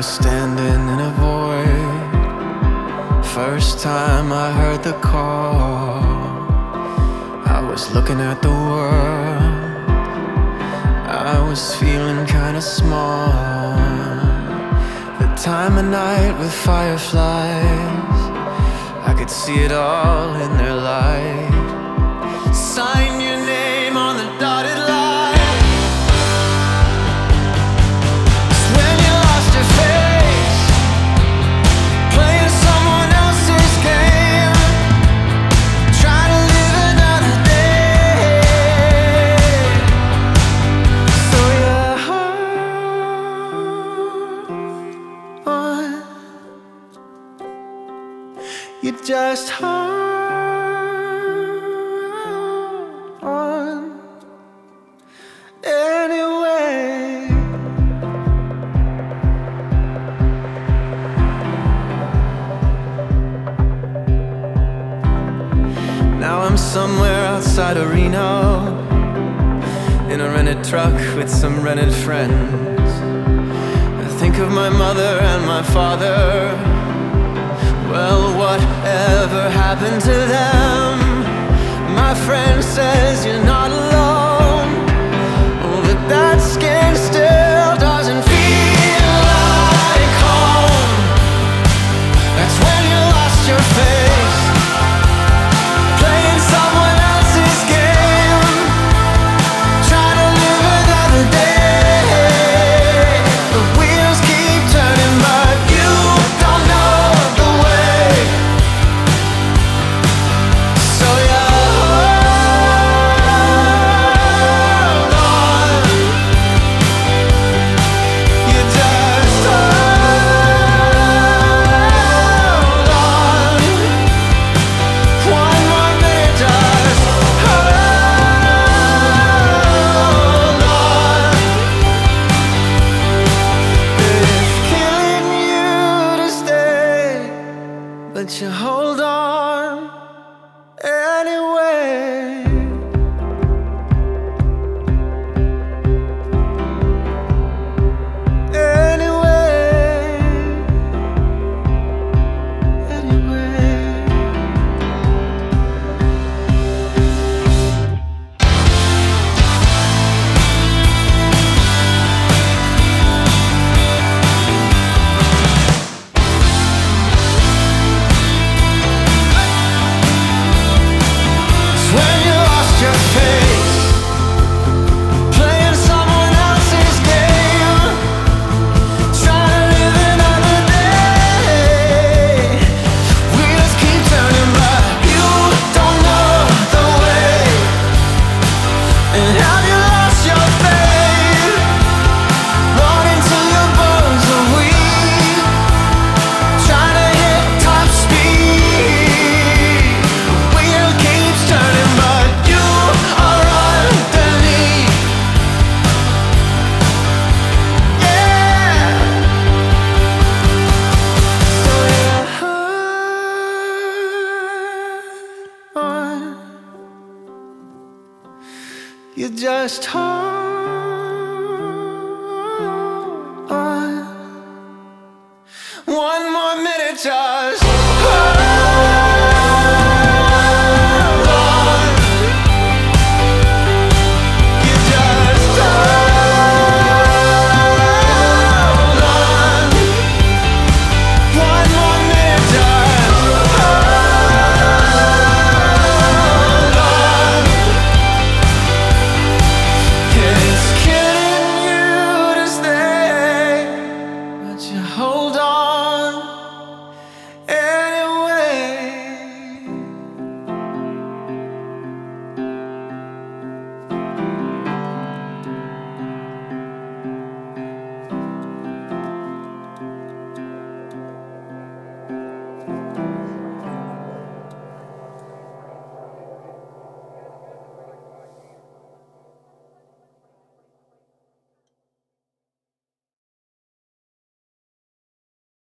was standing in a void. First time I heard the call, I was looking at the world. I was feeling kinda small. The time of night with fireflies, I could see it all in their light. Sign your name on the dotted line. It's when you lost your face, playing someone else's game, trying to live another day. So you're on, you just on anyway. Now I'm somewhere outside of Reno, in a rented truck with some rented friends. I think of my mother and my father. Well, whatever happened to them? My friend says you're not alone, but that skin still doesn't feel like home. That's when you lost your face, playing someone else's game, trying to live another day. The wheels keep turning, but you don't know the way. So yeah, but you hold on anyway. Anyway, anyway. When you lost your face, playing someone else's game, trying to live another day. Wheels keep turning, but you don't know the way. And have you lost your faith, running till your bones are weak, trying to hit top speed? The wheel keeps turning, but you are underneath. Yeah. So you're on, you just hold on. One more minute, just